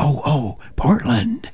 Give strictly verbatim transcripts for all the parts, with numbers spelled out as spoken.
O O, Portland.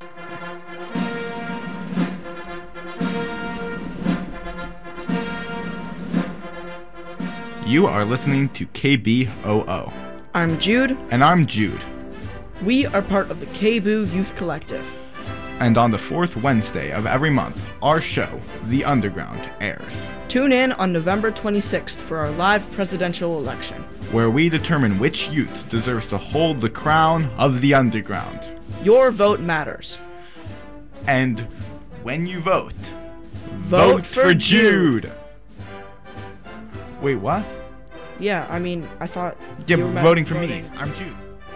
You are listening to K B O O. I'm Jude. And I'm Jude. We are part of the K B O O Youth Collective. And on the fourth Wednesday of every month, our show, The Underground, airs. Tune in on November twenty-sixth for our live presidential election, where we determine which youth deserves to hold the crown of the underground. Your vote matters. And when you vote, vote, vote for, for Jude. Jude. Wait, what? Yeah, I mean, I thought Yeah, you were voting for voting. me. I'm Jude.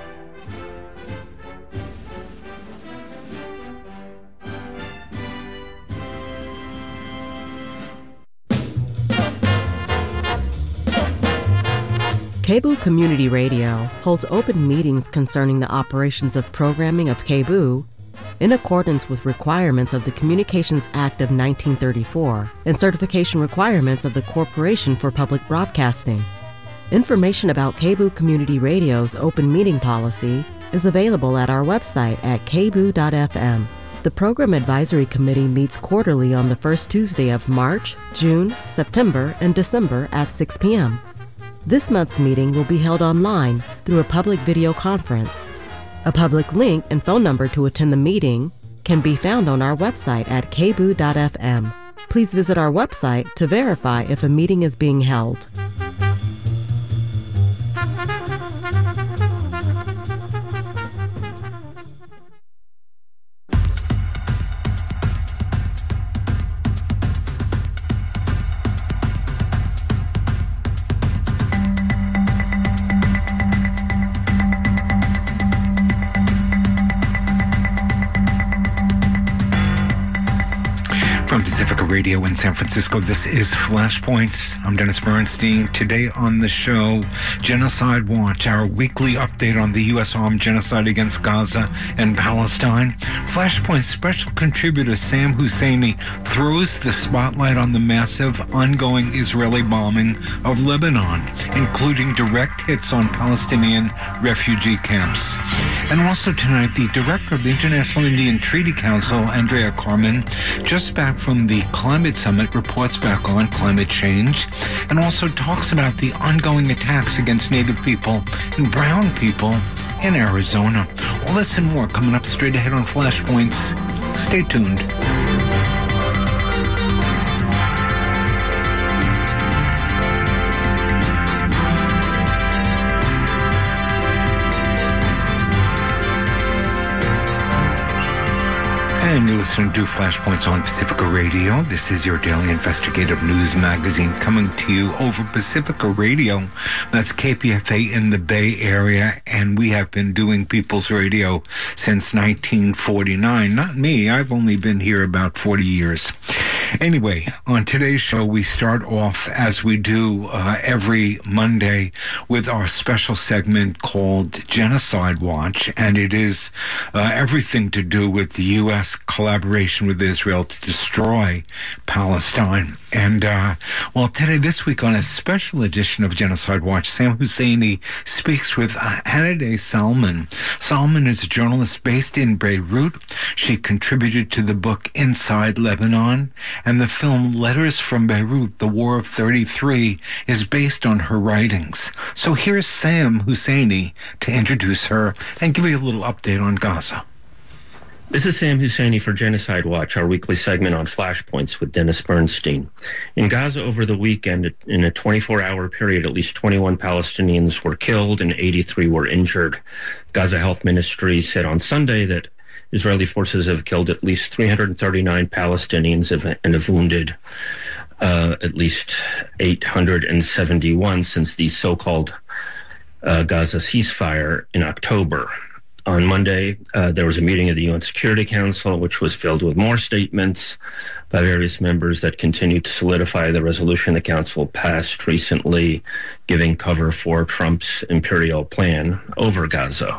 K B O O Community Radio holds open meetings concerning the operations of programming of K B O O in accordance with requirements of the Communications Act of nineteen thirty-four and certification requirements of the Corporation for Public Broadcasting. Information about K B O O Community Radio's open meeting policy is available at our website at k b o o dot f m. The Program Advisory Committee meets quarterly on the first Tuesday of March, June, September, and December at six p.m. This month's meeting will be held online through a public video conference. A public link and phone number to attend the meeting can be found on our website at k b o o dot f m. Please visit our website to verify if a meeting is being held. From Pacifica Radio in San Francisco, this is Flashpoints. I'm Dennis Bernstein. Today on the show, Genocide Watch, our weekly update on the U S armed genocide against Gaza and Palestine. Flashpoint special contributor Sam Husseini throws the spotlight on the massive ongoing Israeli bombing of Lebanon, including direct hits on Palestinian refugee camps. And also tonight, the director of the International Indian Treaty Council, Andrea Carmen, just back from the Climate Summit, reports back on climate change and also talks about the ongoing attacks against Native people and brown people in Arizona. All this and more coming up straight ahead on Flashpoints. Stay tuned. And you're listening to Flashpoints on Pacifica Radio. This is your daily investigative news magazine coming to you over Pacifica Radio. That's K P F A in the Bay Area, and we have been doing People's Radio since nineteen forty-nine. Not me, I've only been here about forty years. Anyway, on today's show, we start off, as we do uh, every Monday, with our special segment called Genocide Watch, and it is uh, everything to do with the U S collaboration with Israel to destroy Palestine. And, uh, well, today, this week, on a special edition of Genocide Watch, Sam Husseini speaks with uh, Hanadeh Salman. Salman is a journalist based in Beirut. She contributed to the book Inside Lebanon, and the film Letters from Beirut, The War of thirty-three, is based on her writings. So here's Sam Husseini to introduce her and give you a little update on Gaza. This is Sam Husseini for Genocide Watch, our weekly segment on Flashpoints with Dennis Bernstein. In Gaza over the weekend, in a twenty-four hour period, at least twenty-one Palestinians were killed and eighty-three were injured. Gaza Health Ministry said on Sunday that Israeli forces have killed at least three hundred thirty-nine Palestinians and have wounded uh, at least eight hundred seventy-one since the so-called uh, Gaza ceasefire in October. On Monday, uh, there was a meeting of the U N Security Council, which was filled with more statements by various members that continued to solidify the resolution the Council passed recently, giving cover for Trump's imperial plan over Gaza.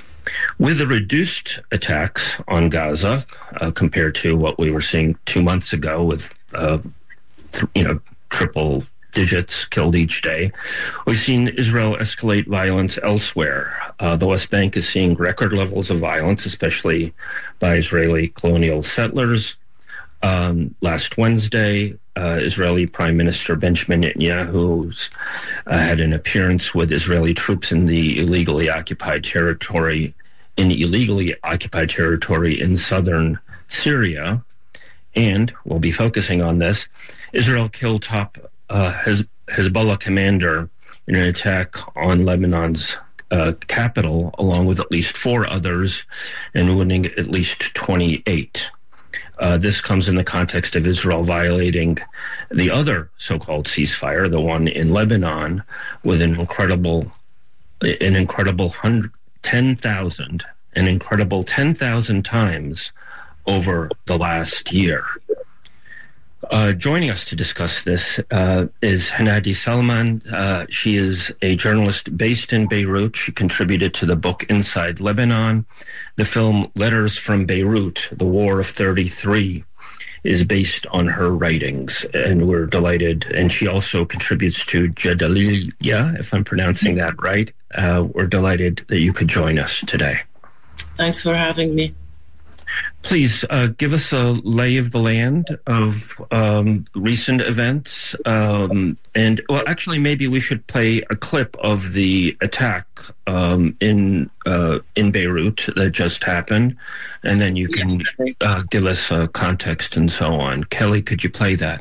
With the reduced attacks on Gaza uh, compared to what we were seeing two months ago with, uh, th- you know, triple digits killed each day. We've seen Israel escalate violence elsewhere. Uh, the West Bank is seeing record levels of violence, especially by Israeli colonial settlers. Um, last Wednesday, uh, Israeli Prime Minister Benjamin Netanyahu uh, had an appearance with Israeli troops in the illegally occupied territory, in illegally occupied territory in southern Syria. And we'll be focusing on this. Israel killed top uh, Hez- Hezbollah commander in an attack on Lebanon's uh, capital, along with at least four others, and wounding at least twenty-eight. Uh, this comes in the context of Israel violating the other so-called ceasefire, the one in Lebanon, with an incredible, an incredible ten thousand, an incredible ten thousand times over the last year. Uh, joining us to discuss this uh, is Hanadi Salman. Uh, she is a journalist based in Beirut. She contributed to the book Inside Lebanon. The film Letters from Beirut, The War of thirty-three, is based on her writings, and we're delighted. And she also contributes to Jadaliyya, if I'm pronouncing that right. Uh, we're delighted that you could join us today. Thanks for having me. Please uh, give us a lay of the land of um, recent events. Um, and, well, actually, maybe we should play a clip of the attack um, in uh, in Beirut that just happened. And then you can uh, give us uh, context and so on. Kelly, could you play that?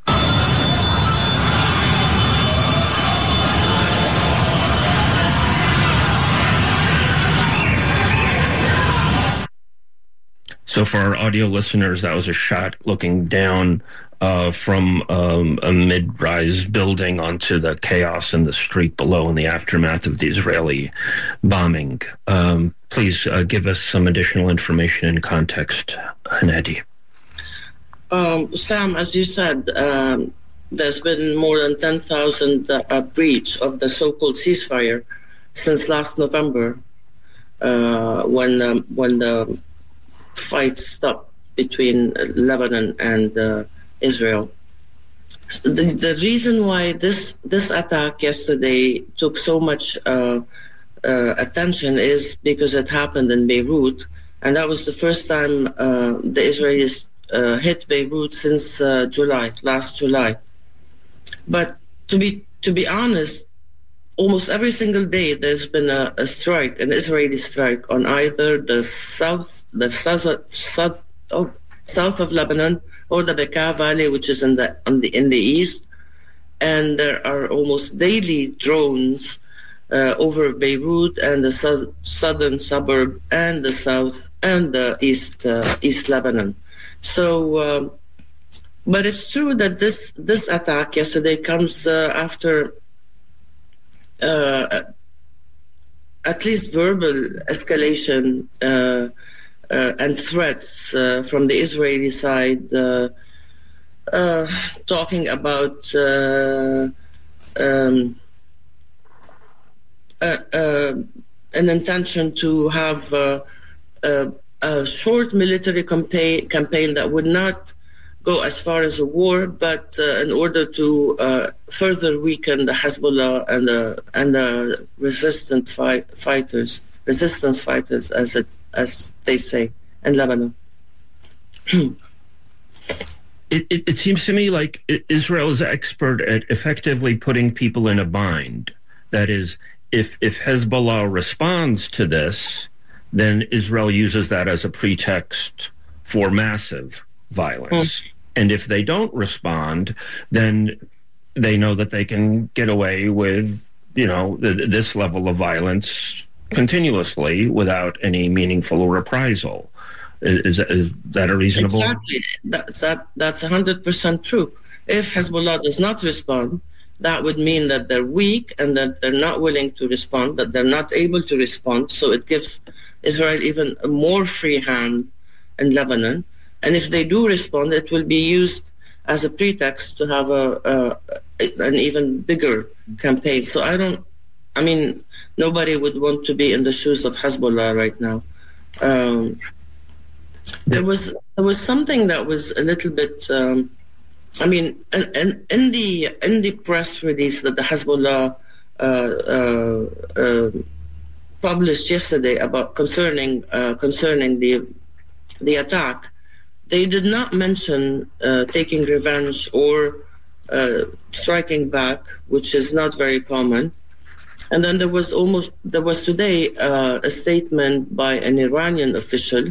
So for our audio listeners, that was a shot looking down uh, from um, a mid-rise building onto the chaos in the street below in the aftermath of the Israeli bombing. Um, please uh, give us some additional information and context, Hanadi. Um, Sam, as you said, um, there's been more than ten thousand uh, breach of the so-called ceasefire since last November, uh, when um, when the fight stopped between Lebanon and uh, Israel. The, the reason why this this attack yesterday took so much uh, uh, attention is because it happened in Beirut, and that was the first time uh, the Israelis uh, hit Beirut since uh, July, last July. But to be to be honest, almost every single day there's been a, a strike, an Israeli strike, on either the south, the south, south, oh, south of Lebanon, or the Bekaa Valley, which is in the on the in the east. And there are almost daily drones uh, over Beirut and the south, southern suburb and the south and the east uh, East Lebanon. So, um, but it's true that this this attack yesterday comes uh, after. Uh, at least verbal escalation uh, uh, and threats uh, from the Israeli side, uh, uh, talking about uh, um, uh, uh, an intention to have uh, a, a short military campaign, campaign that would not go as far as a war, but uh, in order to uh, further weaken the Hezbollah and the and the resistant fight, fighters, resistance fighters, as it as they say in Lebanon. it, it, it seems to me like Israel is expert at effectively putting people in a bind. That is, if if Hezbollah responds to this, then Israel uses that as a pretext for massive violence. Mm. And if they don't respond, then they know that they can get away with, you know, th- this level of violence continuously without any meaningful reprisal. Is, is that a reasonable? Exactly. That's, that, that's one hundred percent true. If Hezbollah does not respond, that would mean that they're weak and that they're not willing to respond, that they're not able to respond. So it gives Israel even a more free hand in Lebanon. And if they do respond, it will be used as a pretext to have a, a an even bigger campaign. So I don't, I mean, nobody would want to be in the shoes of Hezbollah right now. Um, there was there was something that was a little bit um, I mean, and, and in the in the press release that the Hezbollah uh, uh, uh, published yesterday about concerning uh, concerning the the attack, they did not mention uh, taking revenge or uh, striking back, which is not very common. And then there was almost there was today uh, a statement by an Iranian official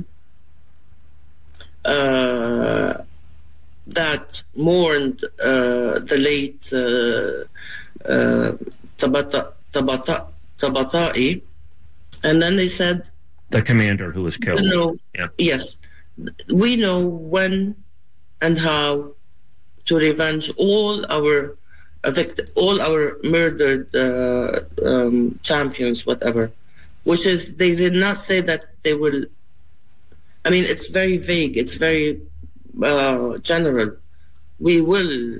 uh, that mourned uh, the late uh, uh, Tabata, Tabata, Tabata'i, and then they said, the commander who was killed. Know, yeah. Yes, we know when and how to revenge all our uh, vict- all our murdered uh, um, champions, whatever. Which is, they did not say that they will. I mean, it's very vague. It's very uh, general. We will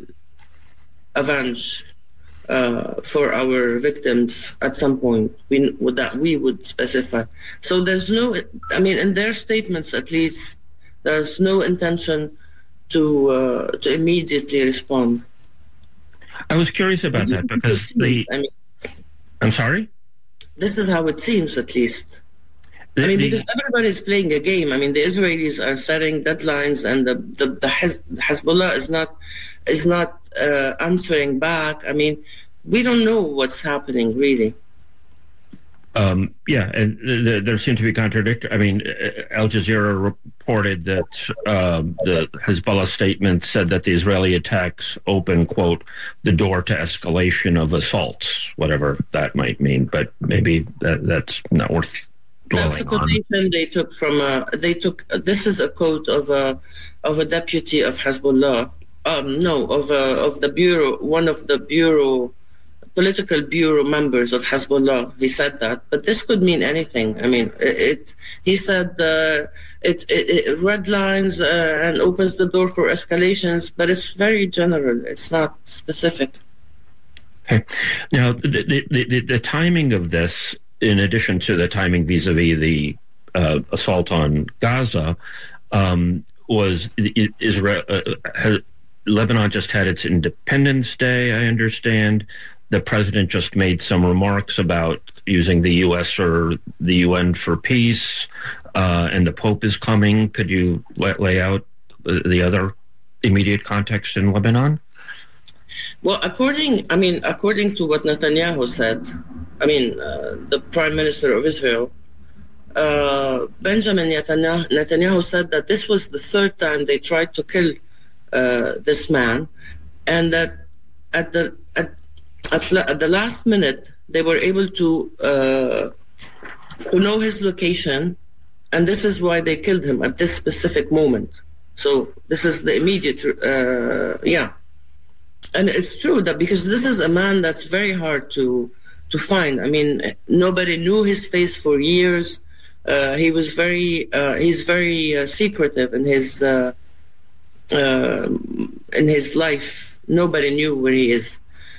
avenge uh, for our victims at some point. We that we would specify. So there's no. I mean, in their statements, at least, there's no intention to uh, to immediately respond. I was curious about that because the. I mean, I'm sorry? This is how it seems, at least. The, I mean, the, because everybody's playing a game. I mean, the Israelis are setting deadlines, and the the, the Hezbollah is not is not uh, answering back. I mean, we don't know what's happening, really. Um, yeah, and th- there seem to be contradictory. I mean, Al Jazeera reported that uh, the Hezbollah statement said that the Israeli attacks open, quote, the door to escalation of assaults, whatever that might mean. But maybe that, that's not worth dwelling That's a on. quotation they took from. Uh, they took. Uh, this is a quote of a of a deputy of Hezbollah. Um, no, of a, of the bureau, one of the bureau. political bureau members of Hezbollah. He said that, but this could mean anything. I mean, it. it he said uh, it, it, it redlines uh, and opens the door for escalations, but it's very general. It's not specific. Okay. Now, the the, the, the timing of this, in addition to the timing vis-a-vis the uh, assault on Gaza, um, was Israel. Uh, Lebanon just had its Independence Day, I understand. The president just made some remarks about using the U S or the U N for peace, uh, and the Pope is coming. Could you lay, lay out the other immediate context in Lebanon? Well, according, I mean, according to what Netanyahu said, I mean, uh, the Prime Minister of Israel, uh, Benjamin Netanyahu, Netanyahu said that this was the third time they tried to kill uh, this man, and that at the at At, la- at the last minute, they were able to uh, to know his location, and this is why they killed him at this specific moment. So this is the immediate, uh, yeah. And it's true that because this is a man that's very hard to to find. I mean, nobody knew his face for years. Uh, he was very, uh, he's very uh, secretive in his uh, uh, in his life. Nobody knew where he is.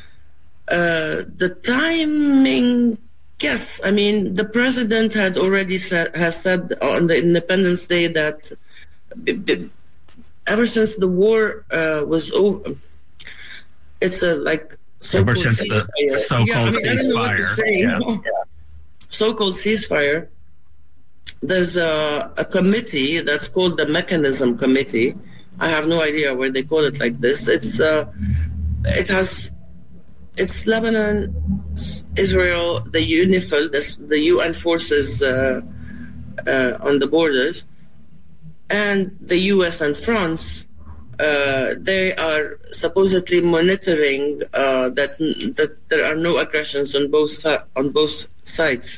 Uh, the timing, yes. I mean, the president had already said, has said on the Independence Day that b- b- ever since the war uh, was over, it's a like so-called ever since ceasefire. the so-called yeah, I mean, ceasefire. Yeah. So-called ceasefire. There's a, a committee that's called the Mechanism Committee. I have no idea where they call it like this. It's uh, it has. It's Lebanon, Israel, the UNIFIL, the, the U N forces uh, uh, on the borders, and the U S and France. Uh, they are supposedly monitoring uh, that that there are no aggressions on both on both sides.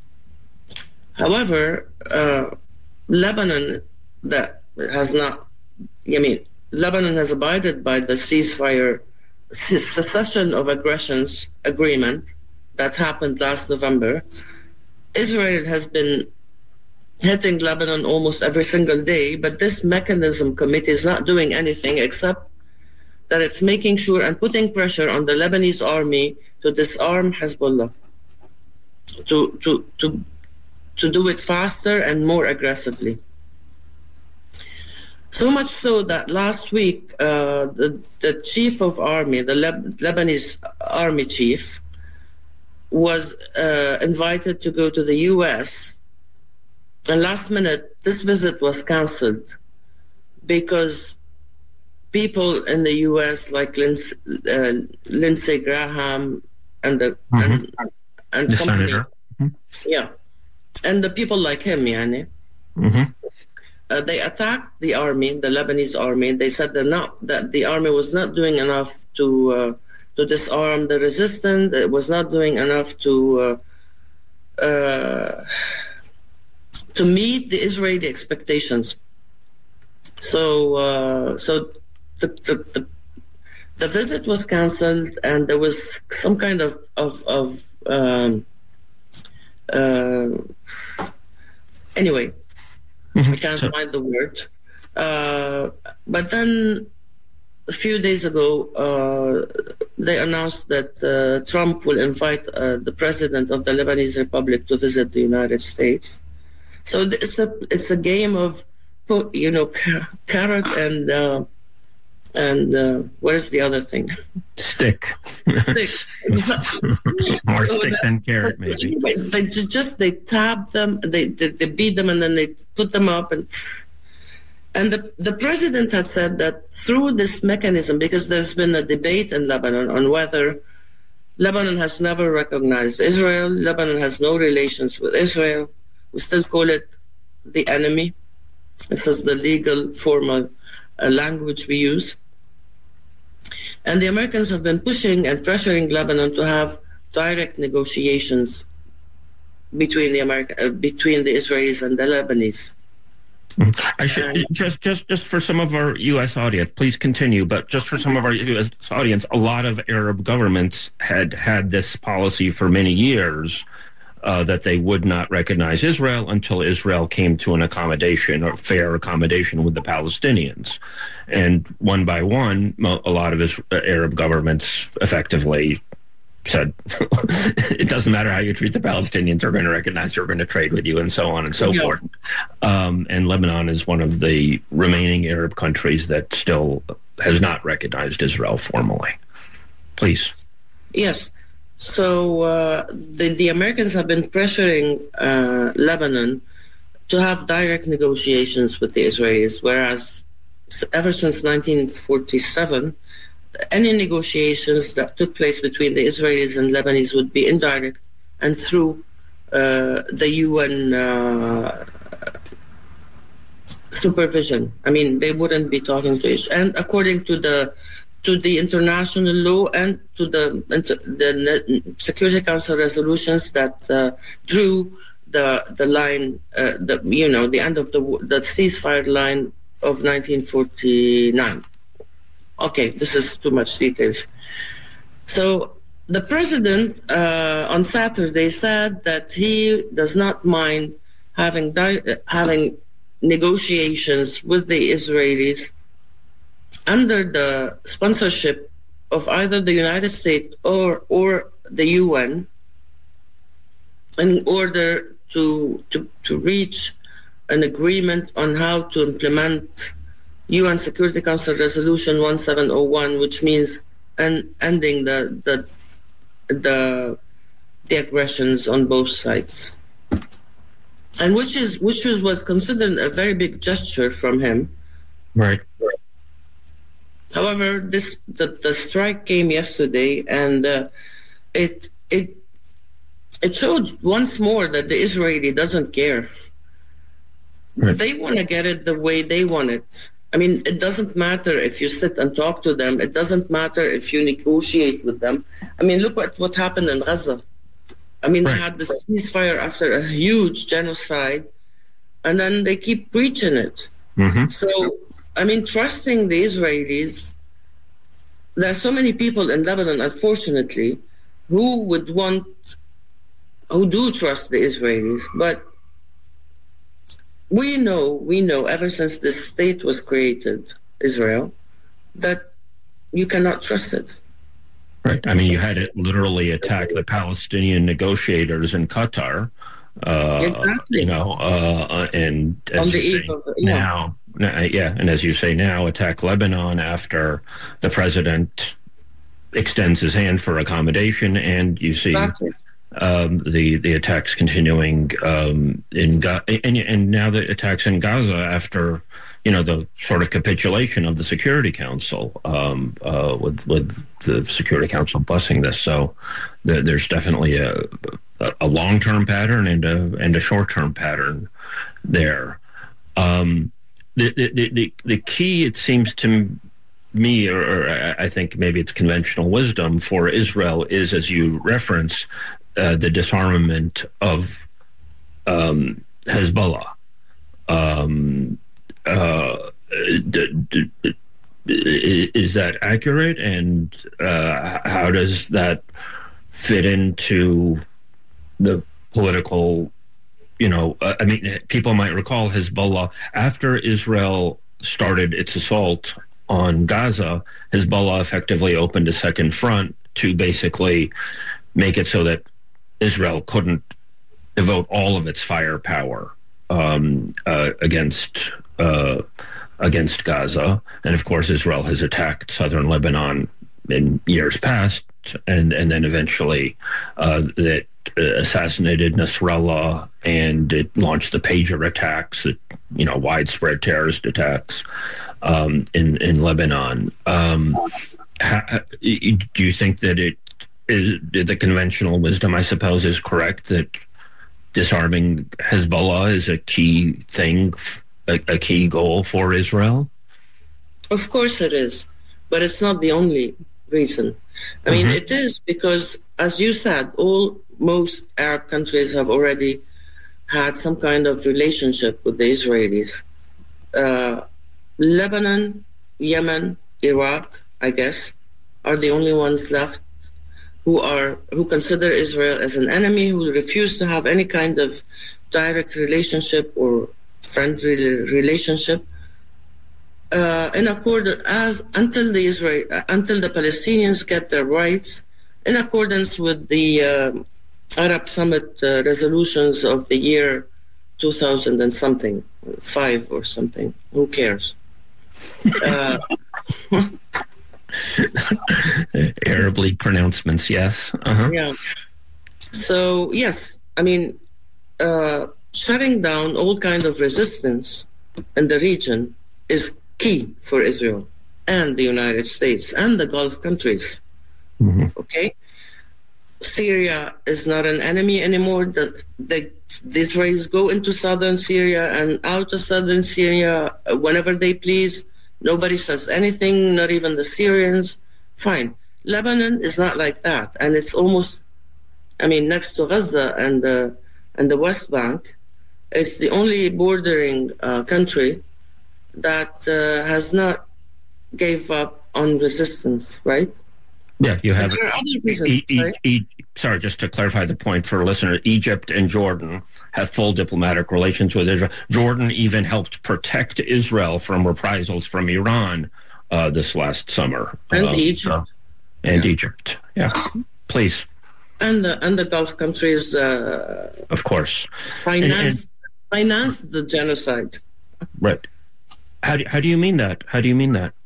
However, uh, Lebanon that has not. I mean, Lebanon has abided by the ceasefire. Cessation of aggressions agreement that happened last November. Israel has been hitting Lebanon almost every single day, but this mechanism committee is not doing anything except that it's making sure and putting pressure on the Lebanese army to disarm Hezbollah, to to to to do it faster and more aggressively. So much so that last week, uh, the, the chief of army, the Leb- Lebanese army chief, was uh, invited to go to the U S. And last minute, this visit was canceled because people in the U S like Lindsey, uh, Lindsey Graham and the mm-hmm. and, and the company, senator. Mm-hmm. yeah, and the people like him, yani. Mm-hmm. Uh, they attacked the army, the Lebanese army. They said they're not, that the army was not doing enough to uh, to disarm the resistance. It was not doing enough to uh, uh, to meet the Israeli expectations. So, uh, so the, the the the visit was canceled, and there was some kind of of of um, uh, anyway. Mm-hmm. I can't so, find the word. Uh, but then a few days ago, uh, they announced that uh, Trump will invite uh, the president of the Lebanese Republic to visit the United States. So it's a it's a game of, you know, carrot and uh, and uh, what is the other thing? Stick. Stick. More so stick that, than carrot, maybe. They just they tap them, they, they they beat them, and then they put them up, and and the the president had said that through this mechanism, because there's been a debate in Lebanon on whether Lebanon has never recognized Israel, Lebanon has no relations with Israel. We still call it the enemy. This is the legal formal uh, language we use. And the Americans have been pushing and pressuring Lebanon to have direct negotiations between the America, uh, between the Israelis and the Lebanese. I should just, just, just for some of our U S audience, please continue. But just for some of our U S audience, a lot of Arab governments had had this policy for many years. Uh, that they would not recognize Israel until Israel came to an accommodation or fair accommodation with the Palestinians. And one by one, a lot of his Arab governments effectively said, it doesn't matter how you treat the Palestinians, they're going to recognize you, we're going to trade with you, and so on and so yeah. forth. Um, and Lebanon is one of the remaining Arab countries that still has not recognized Israel formally. Please. Yes. So uh, the, the Americans have been pressuring uh, Lebanon to have direct negotiations with the Israelis, whereas ever since nineteen forty-seven, any negotiations that took place between the Israelis and Lebanese would be indirect and through uh, the U N uh, supervision. I mean, they wouldn't be talking to each other. And according to the to the international law and to the, the Security Council resolutions that uh, drew the the line, uh, the you know, the end of the the ceasefire line of nineteen forty-nine. Okay, this is too much details. So the president uh, on Saturday said that he does not mind having di- having negotiations with the Israelis under the sponsorship of either the United States or or the U N, in order to to to reach an agreement on how to implement U N Security Council Resolution one seven zero one, which means an ending the the the the aggressions on both sides, and which is which was, was considered a very big gesture from him. Right. However, this the, the strike came yesterday, and uh, it it it showed once more that the Israeli doesn't care. Right. They want to get it the way they want it. I mean, it doesn't matter if you sit and talk to them. It doesn't matter if you negotiate with them. I mean, look at what happened in Gaza. I mean, right. They had the ceasefire after a huge genocide, and then they keep preaching it. Mm-hmm. So, I mean, trusting the Israelis, there are so many people in Lebanon, unfortunately, who would want, who do trust the Israelis, but we know, we know ever since this state was created, Israel, that you cannot trust it. Right. I mean, you had it literally attack the Palestinian negotiators in Qatar. Uh, exactly. You know, uh, and on the eve of, yeah. now yeah, and as you say now, attack Lebanon after the president extends his hand for accommodation, and you see Exactly. um, the the attacks continuing um, in Ga- and and now the attacks in Gaza after you know the sort of capitulation of the Security Council, um, uh, with with the Security Council blessing this. So the, there's definitely a a long term pattern and a and a short term pattern there. Um, the, the the the key, it seems to me, or, or I think maybe it's conventional wisdom for Israel, is, as you reference, uh, the disarmament of um, Hezbollah. Um, uh, d- d- d- is that accurate? And uh, how does that fit into the political, you know, uh, I mean, people might recall Hezbollah, after Israel started its assault on Gaza, Hezbollah effectively opened a second front to basically make it so that Israel couldn't devote all of its firepower um, uh, against uh, against Gaza. And of course, Israel has attacked southern Lebanon in years past, and and then eventually uh, that assassinated Nasrallah, and it launched the pager attacks, that, you know, widespread terrorist attacks um, in in Lebanon. Um, how, do you think that it is, the conventional wisdom, I suppose, is correct, that disarming Hezbollah is a key thing, a, a key goal for Israel? Of course it is, but it's not the only reason. I mean, mm-hmm. it is because, as you said, all most Arab countries have already had some kind of relationship with the Israelis. Uh, Lebanon, Yemen, Iraq, I guess, are the only ones left who are who consider Israel as an enemy, who refuse to have any kind of direct relationship or friendly relationship. Uh, in accordance as until the Israel until the Palestinians get their rights, in accordance with the uh, Arab Summit uh, resolutions of the year two thousand and something, five or something. Who cares? Uh, Arab League pronouncements, yes. Uh-huh. Yeah. So yes, I mean, uh, shutting down all kind of resistance in the region is key for Israel and the United States and the Gulf countries. Mm-hmm. Okay? Syria is not an enemy anymore. The, the, the Israelis go into southern Syria and out of southern Syria whenever they please. Nobody says anything, not even the Syrians. Fine. Lebanon is not like that. And it's almost, I mean, next to Gaza and, uh, and the West Bank, it's the only bordering uh, country that uh, has not gave up on resistance, right? Yeah, you have. There are other reasons, e- e- right? e- sorry, just to clarify the point for a listener, Egypt and Jordan have full diplomatic relations with Israel. Jordan even helped protect Israel from reprisals from Iran uh, this last summer. And um, Egypt. So, and yeah. Egypt, yeah. Please. And the, and the Gulf countries, uh, of course, financed, and, and, financed the genocide. Right. How do, how do you mean that? How do you mean that?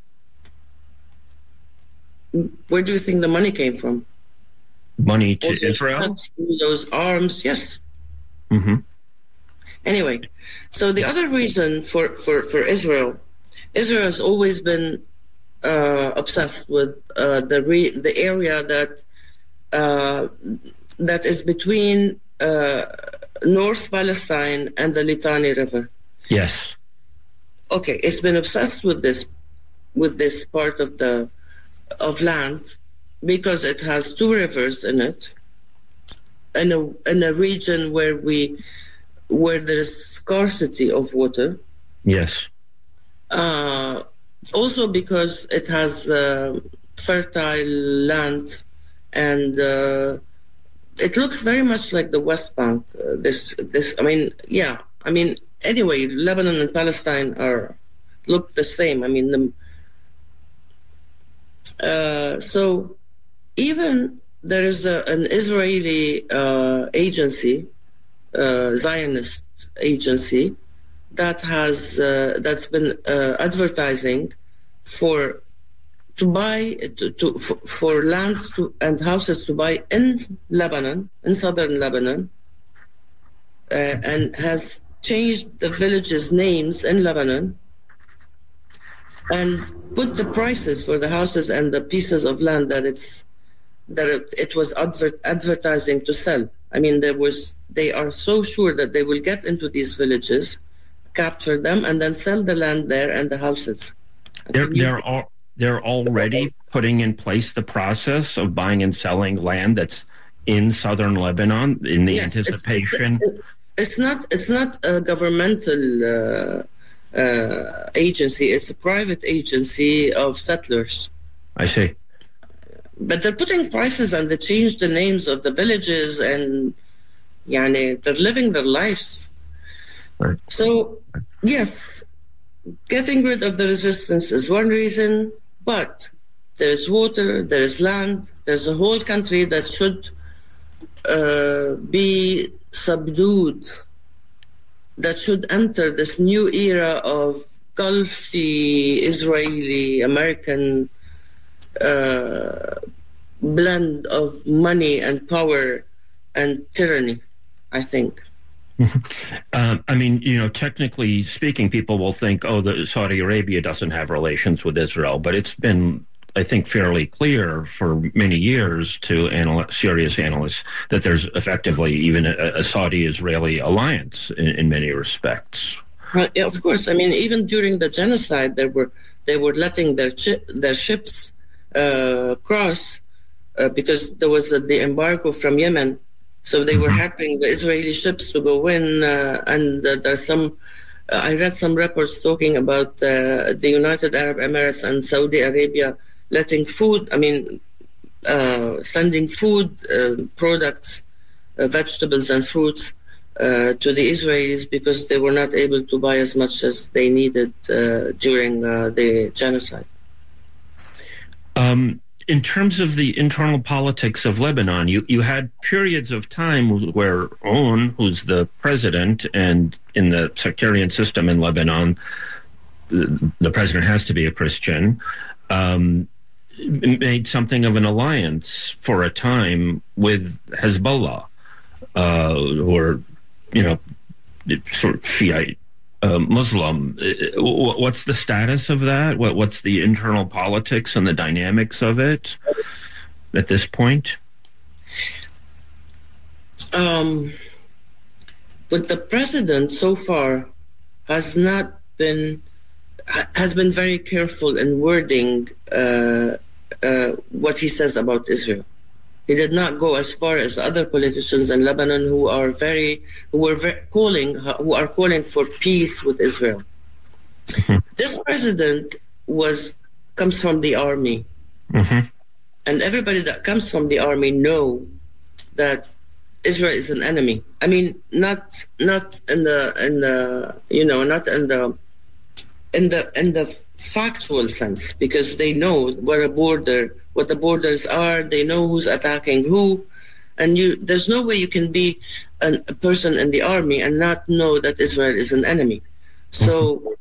Where do you think the money came from? Money to all those Israel? Guns, those arms, yes. Mm-hmm. Anyway, so the other reason for, for, for Israel, Israel has always been uh, obsessed with uh, the re, the area that uh, that is between uh, North Palestine and the Litani River. Yes. Okay, it's been obsessed with this with this part of the of land because it has two rivers in it, in a in a region where we where there is scarcity of water. Yes. Uh, also because it has uh, fertile land, and uh, it looks very much like the West Bank. Uh, this this I mean, yeah, I mean. Anyway, Lebanon and Palestine are look the same. I mean, the, uh, so even there is a, an Israeli uh, agency, uh, Zionist agency, that has uh, that's been uh, advertising for to buy to, to for, for lands to, and houses to buy in Lebanon, in southern Lebanon, uh, and has changed the villages' names in Lebanon and put the prices for the houses and the pieces of land that it's that it, it was adver- advertising to sell. I mean, there was they are so sure that they will get into these villages, capture them, and then sell the land there and the houses. They're they're all, they're already putting in place the process of buying and selling land that's in southern Lebanon in the yes, anticipation. It's, it's, it's not it's not a governmental uh, uh, agency. It's a private agency of settlers. I see. But they're putting prices and they change the names of the villages and yani, they're living their lives. Right. So, yes, getting rid of the resistance is one reason, but there's water, there's land, there's a whole country that should uh, be subdued, that should enter this new era of Gulfy, Israeli, American uh, blend of money and power and tyranny, I think. Um, I mean, you know, technically speaking, people will think, oh, the Saudi Arabia doesn't have relations with Israel, but it's been, I think, fairly clear for many years to anal- serious analysts that there's effectively even a, a Saudi-Israeli alliance in, in many respects. Well, yeah, of course. I mean, even during the genocide, they were they were letting their chi- their ships uh, cross uh, because there was uh, the embargo from Yemen. So they were helping the Israeli ships to go in, uh, and uh, there's some. Uh, I read some reports talking about uh, the United Arab Emirates and Saudi Arabia letting food. I mean, uh, sending food uh, products, uh, vegetables and fruits uh, to the Israelis because they were not able to buy as much as they needed uh, during uh, the genocide. Um. In terms of the internal politics of Lebanon, you, you had periods of time where On, who's the president, and in the sectarian system in Lebanon, the, the president has to be a Christian, um, made something of an alliance for a time with Hezbollah, uh, who are, you know, sort of Shiite Uh, Muslim. What's the status of that? What, what's the internal politics and the dynamics of it at this point? Um, but the president so far has not been has been very careful in wording uh, uh, what he says about Israel. He did not go as far as other politicians in Lebanon who are very, who were very calling, who are calling for peace with Israel. Mm-hmm. This president was comes from the army, mm-hmm. and everybody that comes from the army know that Israel is an enemy. I mean, not not in the in the you know not in the in the in the factual sense, because they know what a border. what the borders are, they know who's attacking who, and you there's no way you can be an, a person in the army and not know that Israel is an enemy. So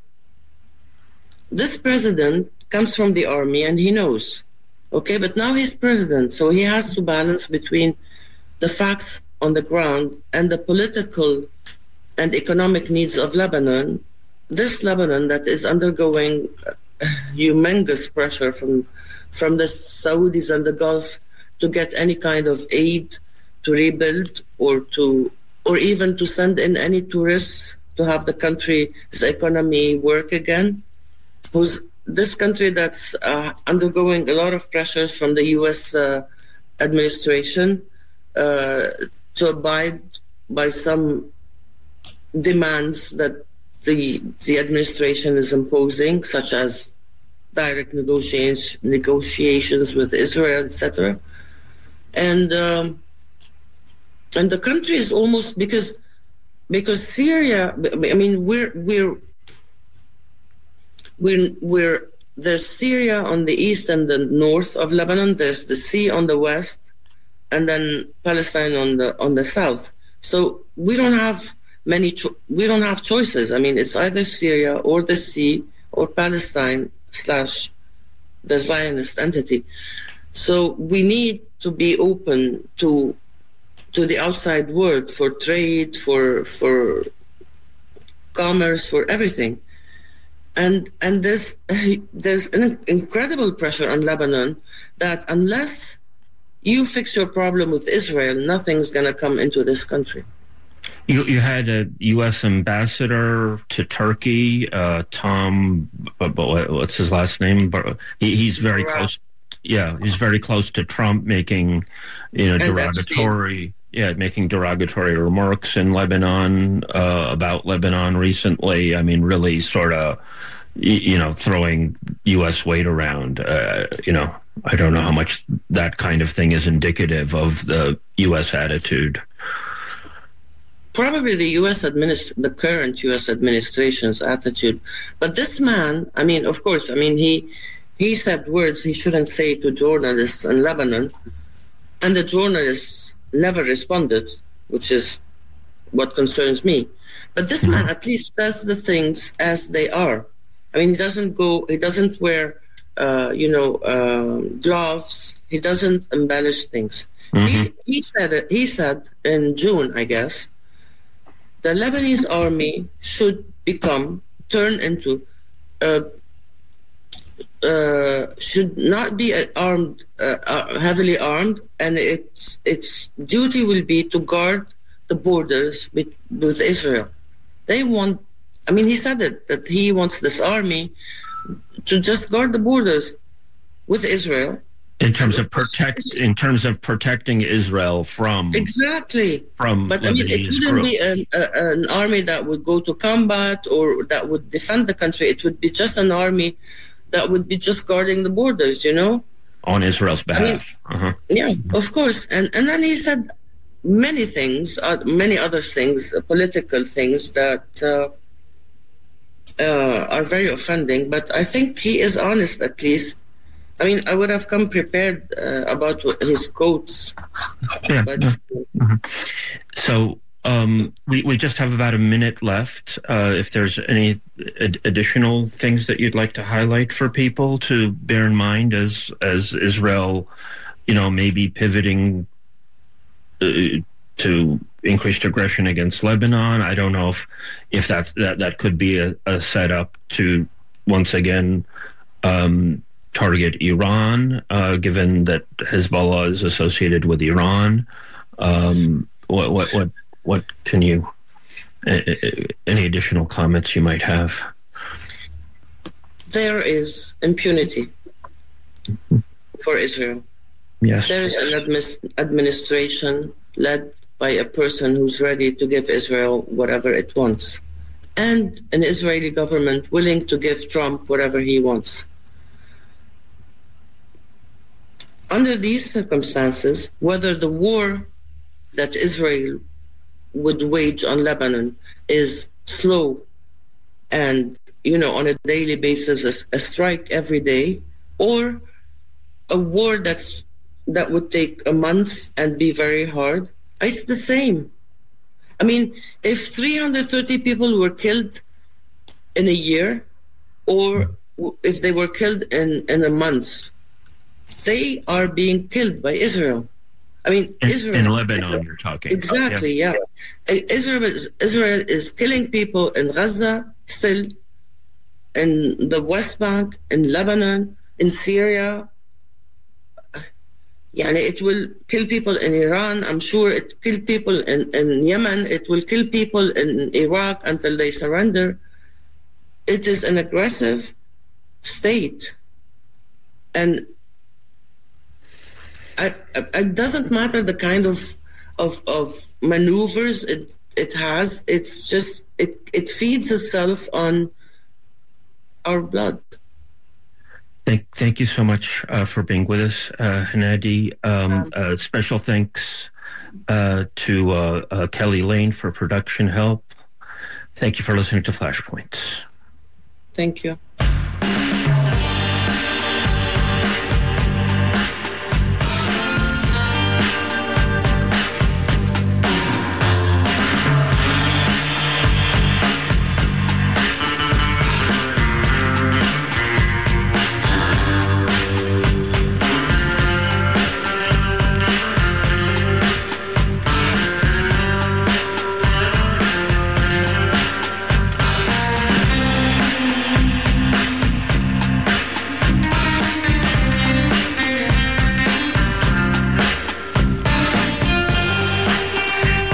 this president comes from the army and he knows, okay, but now he's president, so he has to balance between the facts on the ground and the political and economic needs of Lebanon, this Lebanon that is undergoing humongous pressure from from the Saudis and the Gulf to get any kind of aid to rebuild or to or even to send in any tourists to have the country's economy work again. Who's this country that's uh, undergoing a lot of pressures from the U S uh, administration uh, to abide by some demands that the the administration is imposing, such as direct negotiations, negotiations with Israel, et cetera. And um, and the country is almost because because Syria. I mean, we're we're we're we're there's Syria on the east and the north of Lebanon. There's the sea on the west, and then Palestine on the on the south. So we don't have many, cho- we don't have choices. I mean, it's either Syria or the sea or Palestine slash the Zionist entity. So we need to be open to to the outside world for trade, for for commerce, for everything. And and there's there's an incredible pressure on Lebanon that unless you fix your problem with Israel, nothing's going to come into this country. You you had a U S ambassador to Turkey, uh, Tom, what's his last name? He, he's very Right. close. Yeah, he's very close to Trump, making, you know, derogatory, yeah, making derogatory remarks in Lebanon, uh, about Lebanon recently. I mean, really sort of, you know, throwing U S weight around. Uh, you know, I don't know how much that kind of thing is indicative of the U S attitude. Probably the U S administ- the current U S administration's attitude. But this man, I mean, of course, I mean, he he said words he shouldn't say to journalists in Lebanon, and the journalists never responded, which is what concerns me. But this man at least says the things as they are. I mean, he doesn't go, he doesn't wear, uh, you know, um, gloves. He doesn't embellish things. Mm-hmm. He, he said it, he said in June, I guess, the Lebanese army should become, turn into, uh, uh, should not be armed, uh, uh, heavily armed, and its its duty will be to guard the borders with, with Israel. They want, I mean, he said it, that he wants this army to just guard the borders with Israel. In terms of protect, in terms of protecting Israel from exactly from but Lebanese I mean, it wouldn't groups. be an, a, an army that would go to combat or that would defend the country. It would be just an army that would be just guarding the borders, you know, on Israel's behalf. I mean, uh-huh. Yeah, of course. And and then he said many things, uh, many other things, uh, political things that uh, uh, are very offending. But I think he is honest, at least. I mean, I would have come prepared uh, about his quotes. Yeah. But, yeah. Mm-hmm. So um, we, we just have about a minute left. Uh, if there's any ad- additional things that you'd like to highlight for people to bear in mind as as Israel, you know, maybe pivoting uh, to increased aggression against Lebanon. I don't know if if that's, that that could be a, a setup to once again um, target Iran, uh, given that Hezbollah is associated with Iran. Um, what what what what can you? Uh, any additional comments you might have? there is impunity for Israel. Yes. There is an admis- administration led by a person who's ready to give Israel whatever it wants, and an Israeli government willing to give Trump whatever he wants. Under these circumstances, whether the war that Israel would wage on Lebanon is slow and, you know, on a daily basis, a, a strike every day, or a war that's that would take a month and be very hard, it's the same. I mean, if three hundred thirty people were killed in a year, or if they were killed in, in a month, they are being killed by Israel. I mean, in, Israel... In Lebanon, Israel, you're talking. Exactly, yeah. yeah. Israel, is, Israel is killing people in Gaza still, in the West Bank, in Lebanon, in Syria. Yani it will kill people in Iran. I'm sure it killed people in, in Yemen. It will kill people in Iraq until they surrender. It is an aggressive state. And I, I, it doesn't matter the kind of of, of maneuvers it, it has. It's just, it, it feeds itself on our blood. Thank, thank you so much uh, for being with us, uh, Hennadi. Um, uh, special thanks uh, to uh, uh, Kelly Lane for production help. Thank you for listening to Flashpoints. Thank you.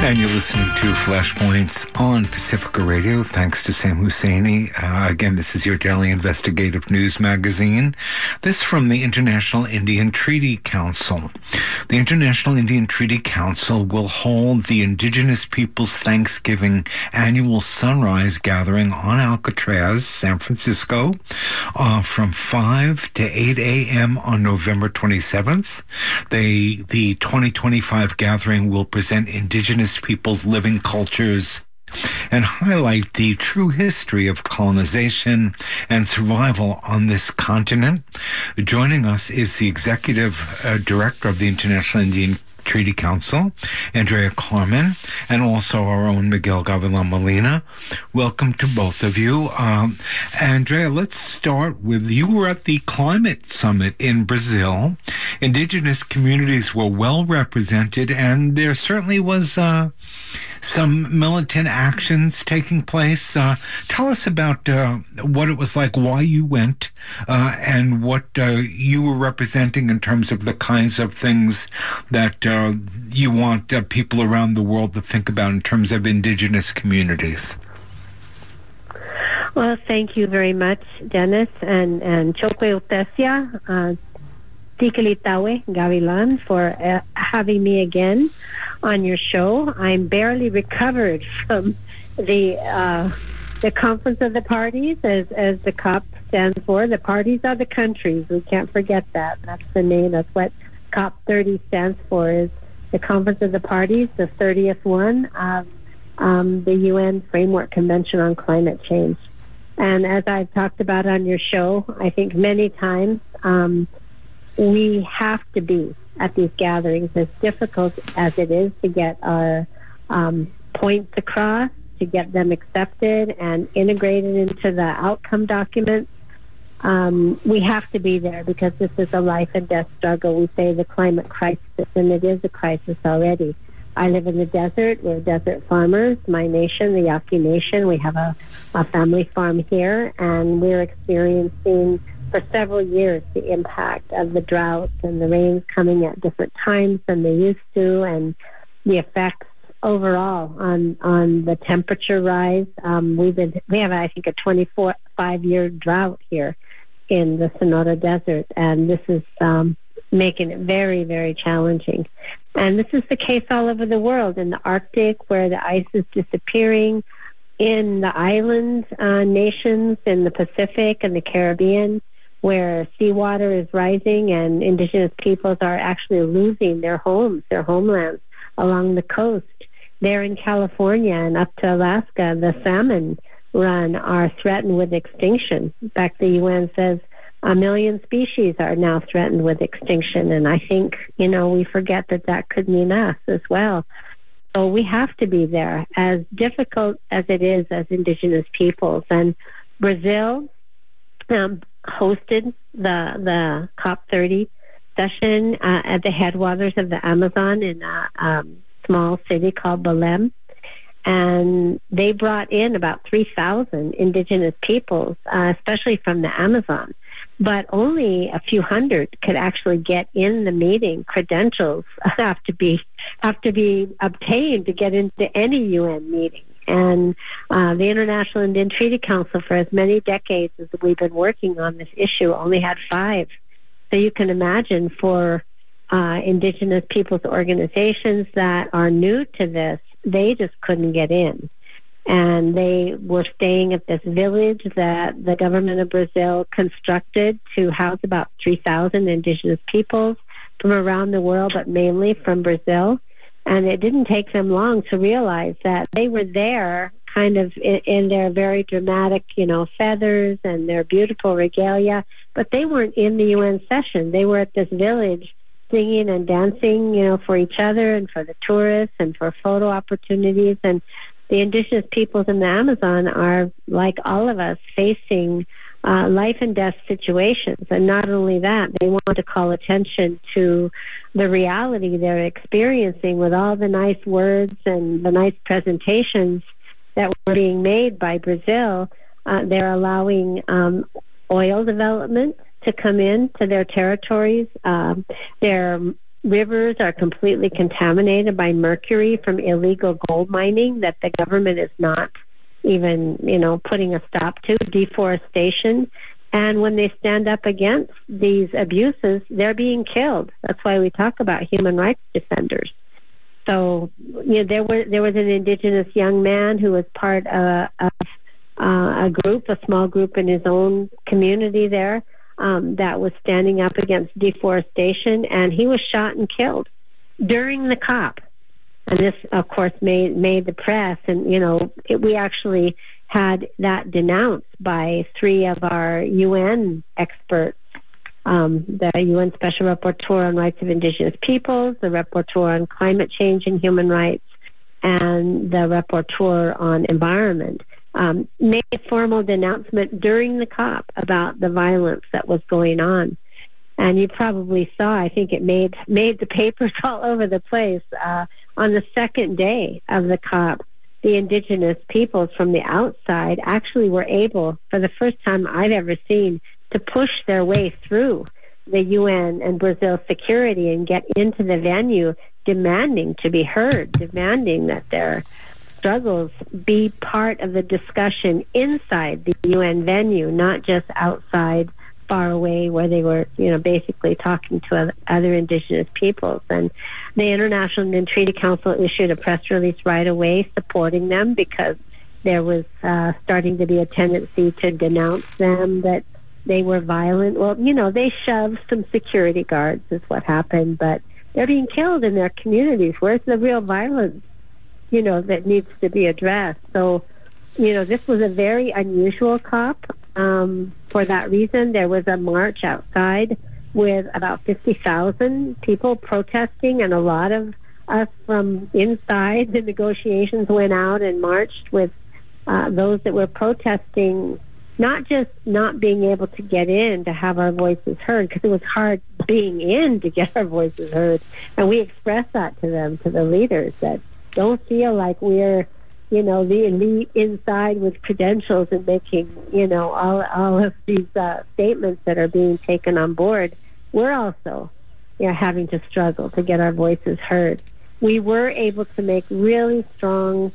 And you're listening to Flashpoints on Pacifica Radio. Thanks to Sam Husseini. Uh, again, this is your daily investigative news magazine. This from the International Indian Treaty Council. The International Indian Treaty Council will hold the Indigenous Peoples Thanksgiving annual sunrise gathering on Alcatraz, San Francisco, uh, from five to eight a.m. on November twenty-seventh. They, the twenty twenty-five gathering will present Indigenous people's living cultures and highlight the true history of colonization and survival on this continent. Joining us is the Executive uh, Director of the International Indian Treaty Council, Andrea Carmen, and also our own Miguel Gavilan Molina. Welcome to both of you. Um, Andrea, let's start with, you were at the Climate Summit in Brazil. Indigenous communities were well represented, and there certainly was uh, some militant actions taking place. Uh, tell us about uh, what it was like, why you went, uh, and what uh, you were representing in terms of the kinds of things that uh, you want uh, people around the world to think about in terms of indigenous communities. Well, thank you very much, Dennis, and, and Chokwe Utesia, uh, Tikalitawe Gavilan, for uh, having me again on your show. I'm barely recovered from the uh, the Conference of the Parties, as, as the COP stands for. The parties are the countries. We can't forget that. That's the name. That's what COP thirty stands for, is the Conference of the Parties, the thirtieth one of um, the U N Framework Convention on Climate Change. And as I've talked about on your show, I think many times, um, we have to be at these gatherings, as difficult as it is to get our um, points across, to get them accepted and integrated into the outcome documents. Um, we have to be there because this is a life and death struggle. We say the climate crisis, and it is a crisis already. I live in the desert. We're desert farmers. My nation, the Yaqui Nation, we have a, a family farm here, and we're experiencing for several years the impact of the droughts and the rains coming at different times than they used to, and the effects overall on on the temperature rise. Um, we've been we have I think a twenty-four five year drought here in the Sonora Desert, and this is um, making it very, very challenging. And this is the case all over the world, in the Arctic, where the ice is disappearing, in the island uh, nations, in the Pacific and the Caribbean, where seawater is rising and indigenous peoples are actually losing their homes, their homelands along the coast. There in California and up to Alaska, the salmon run are threatened with extinction. In fact, the U N says a million species are now threatened with extinction, and I think, you know, we forget that that could mean us as well. So we have to be there, as difficult as it is as indigenous peoples. And Brazil um, hosted the the COP thirty session uh, at the headwaters of the Amazon in a um, small city called Belém, and they brought in about three thousand indigenous peoples, uh, especially from the Amazon. But only a few hundred could actually get in the meeting. Credentials have to be have to be obtained to get into any U N meeting. And uh, the International Indian Treaty Council, for as many decades as we've been working on this issue, only had five. So you can imagine, for uh, indigenous peoples organizations that are new to this, they just couldn't get in. And they were staying at this village that the government of Brazil constructed to house about three thousand indigenous peoples from around the world, but mainly from Brazil. And it didn't take them long to realize that they were there kind of in, in their very dramatic, you know, feathers and their beautiful regalia, but they weren't in the U N session. They were at this village singing and dancing, you know, for each other and for the tourists and for photo opportunities. And the indigenous peoples in the Amazon are, like all of us, facing uh, life and death situations. And not only that, they want to call attention to the reality they're experiencing with all the nice words and the nice presentations that were being made by Brazil. Uh, they're allowing um, oil development to come in to their territories. Um, they're rivers are completely contaminated by mercury from illegal gold mining that the government is not even, you know, putting a stop to, deforestation. And when they stand up against these abuses, they're being killed. That's why we talk about human rights defenders. So, you know, there was there was an Indigenous young man who was part of, of uh, a group, a small group in his own community there um, that was standing up against deforestation, and he was shot and killed during the COP. And this, of course, made made the press, and you know, it, we actually had that denounced by three of our U N experts. Um, the U N Special Rapporteur on Rights of Indigenous Peoples, the Rapporteur on Climate Change and Human Rights, and the Rapporteur on Environment, um, made a formal denouncement during the COP about the violence that was going on. And you probably saw, I think it made, made the papers all over the place. Uh, on the second day of the COP, the Indigenous peoples from the outside actually were able, for the first time I've ever seen, to push their way through the U N and Brazil security and get into the venue, demanding to be heard, demanding that their struggles be part of the discussion inside the U N venue, not just outside, far away, where they were, you know, basically talking to other, other Indigenous peoples. And the International Indian Treaty Council issued a press release right away supporting them, because there was uh, starting to be a tendency to denounce them, that they were violent. Well, you know, they shoved some security guards is what happened, but they're being killed in their communities. Where's the real violence, you know, that needs to be addressed? So, you know, this was a very unusual COP. Um, for that reason, there was a march outside with about fifty thousand people protesting, and a lot of us from inside the negotiations went out and marched with uh, those that were protesting, not just not being able to get in to have our voices heard, because it was hard being in to get our voices heard. And we expressed that to them, to the leaders, that don't feel like we're, you know, the elite inside with credentials and making, you know, all all of these uh, statements that are being taken on board. We're also, you know, having to struggle to get our voices heard. We were able to make really strong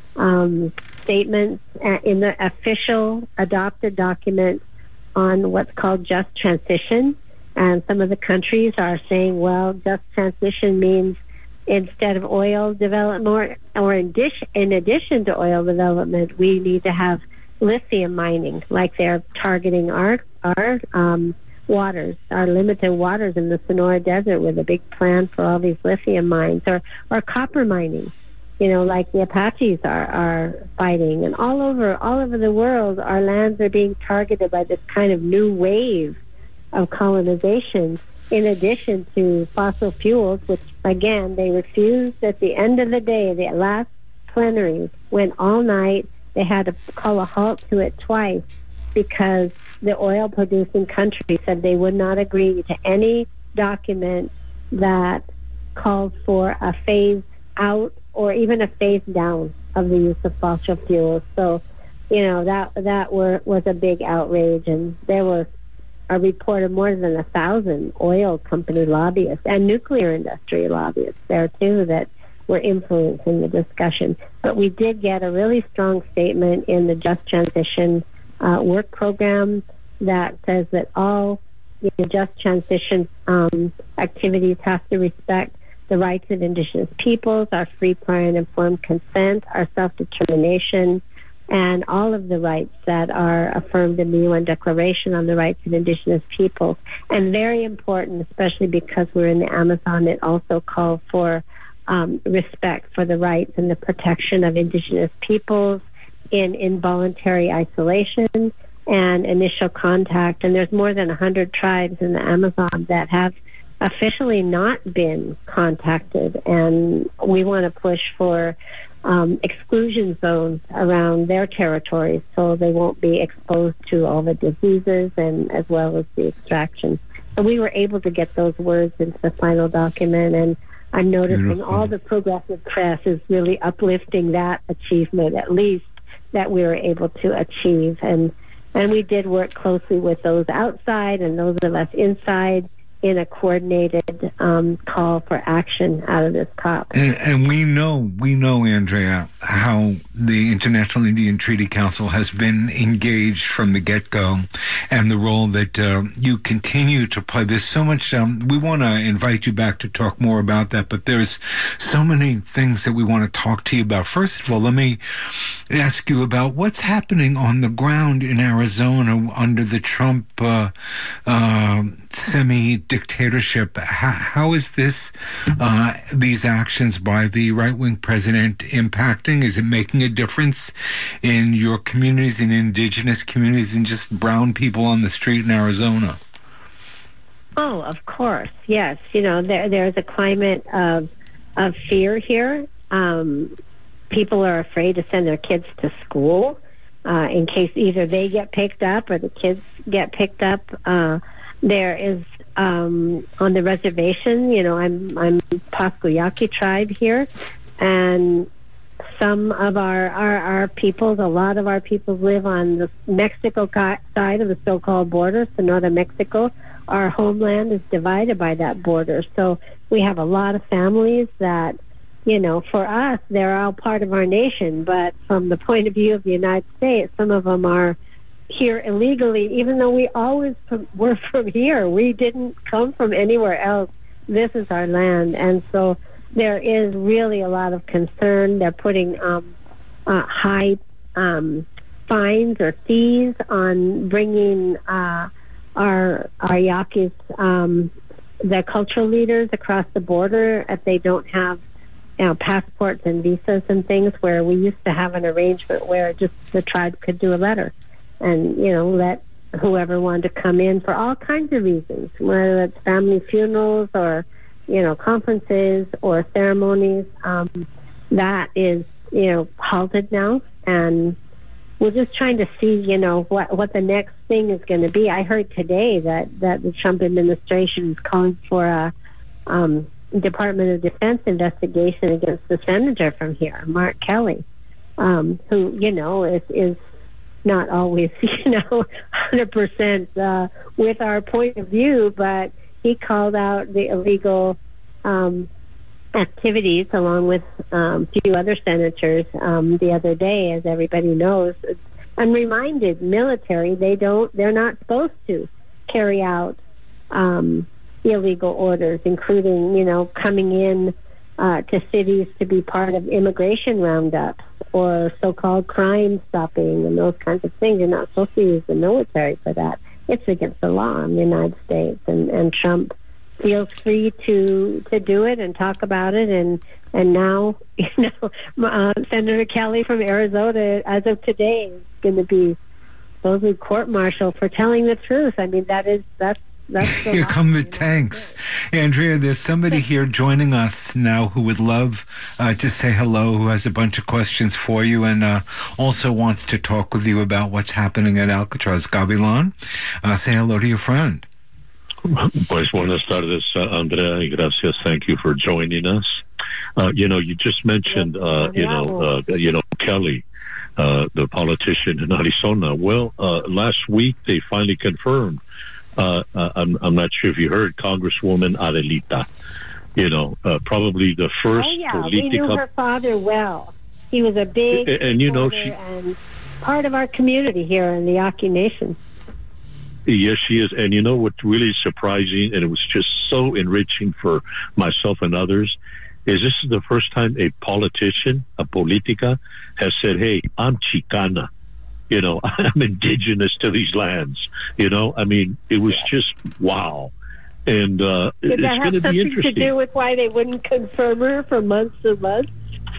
um, statements in the official adopted document on what's called just transition. And some of the countries are saying, well, just transition means instead of oil development, or, or in, dish, in addition to oil development, we need to have lithium mining, like they're targeting our our um, waters, our limited waters in the Sonora Desert, with a big plan for all these lithium mines, or, or copper mining, you know, like the Apaches are, are fighting. And all over, all over the world, our lands are being targeted by this kind of new wave of colonization, in addition to fossil fuels, which, again, they refused at the end of the day. The last plenary went all night. They had to call a halt to it twice, because the oil-producing countries said they would not agree to any document that called for a phase out or even a phase down of the use of fossil fuels. So, you know, that that were, was a big outrage, and there was a report of more than a thousand oil company lobbyists and nuclear industry lobbyists there too that were influencing the discussion. But we did get a really strong statement in the Just Transition uh, work program that says that all, you know, just transition um, activities have to respect the rights of Indigenous peoples, our free, prior, and informed consent, our self-determination, and all of the rights that are affirmed in the U N Declaration on the Rights of Indigenous Peoples. And very important, especially because we're in the Amazon, it also calls for um, respect for the rights and the protection of Indigenous peoples in involuntary isolation and initial contact. And there's more than one hundred tribes in the Amazon that have officially not been contacted, and we want to push for um, exclusion zones around their territories so they won't be exposed to all the diseases and as well as the extraction. So we were able to get those words into the final document, and I'm noticing Beautiful. all the progressive press is really uplifting that achievement, at least that we were able to achieve. And and we did work closely with those outside and those of us inside in a coordinated um, call for action out of this COP. And, and we know, we know, Andrea, how the International Indian Treaty Council has been engaged from the get-go, and the role that uh, you continue to play. There's so much, um, we want to invite you back to talk more about that, but there's so many things that we want to talk to you about. First of all, let me ask you about what's happening on the ground in Arizona under the Trump uh, uh, semi-dictatorship. How, how is this, uh, these actions by the right-wing president impacting? Is it making a difference in your communities, in indigenous communities, and just brown people on the street in Arizona? Oh, of course, yes. You know, there there's a climate of of fear here. Um, people are afraid to send their kids to school uh, in case either they get picked up or the kids get picked up. Uh, there is um, on the reservation. You know, I'm I'm Pascuyaki tribe here, and some of our, our, our peoples, a lot of our peoples live on the Mexico side of the so-called border, Sonora, Mexico. Our homeland is divided by that border. So we have a lot of families that, you know, for us, they're all part of our nation. But from the point of view of the United States, some of them are here illegally, even though we always from, were from here. We didn't come from anywhere else. This is our land. And so there is really a lot of concern. They're putting um, uh, high um, fines or fees on bringing uh, our our Yaquis, um, the cultural leaders across the border if they don't have, you know, passports and visas and things. Where we used to have an arrangement where just the tribe could do a letter and, you know, let whoever wanted to come in for all kinds of reasons, whether it's family funerals or, you know, conferences or ceremonies. Um, that is, you know, halted now, and we're just trying to see, you know, what what the next thing is going to be. I heard today that, that the Trump administration is calling for a um, Department of Defense investigation against the senator from here, Mark Kelly, um, who, you know, is, is not always, you know, one hundred percent uh, with our point of view, but he called out the illegal um, activities along with um, a few other senators um, the other day, as everybody knows. And reminded military they don't, they're not supposed to carry out um, illegal orders, including, you know, coming in uh, to cities to be part of immigration roundups or so-called crime stopping and those kinds of things. You're not supposed to use the military for that. It's against the law in the United States, and, and Trump feels free to to do it and talk about it. And and now, you know, uh, Senator Kelly from Arizona, as of today, is going to be supposedly court-martialed for telling the truth. I mean, that is that's that's the here law, come the you know. tanks, Andrea. There's somebody here joining us now who would love uh, to say hello, who has a bunch of questions for you, and uh, also wants to talk with you about what's happening at Alcatraz. Gavilan, uh, say hello to your friend. Pues buenas tardes, uh, Andrea, y gracias. Thank you for joining us. Uh, you know, you just mentioned, uh, you know, uh, you know, Kelly, uh, the politician in Arizona. Well, uh, last week they finally confirmed. Uh, uh, I'm, I'm not sure if you heard, Congresswoman Adelita. You know, uh, probably the first. Oh yeah, politica- we knew her father well. He was a big and, and you know she and part of our community here in the Yaqui Nation. Yes, she is. And you know what's really surprising, and it was just so enriching for myself and others, is this is the first time a politician, a politica, has said, hey, I'm Chicana. You know, I'm indigenous to these lands. You know, I mean, it was just wow. And uh, Did it's that going have to be something to interesting. do with why they wouldn't confirm her for months and months?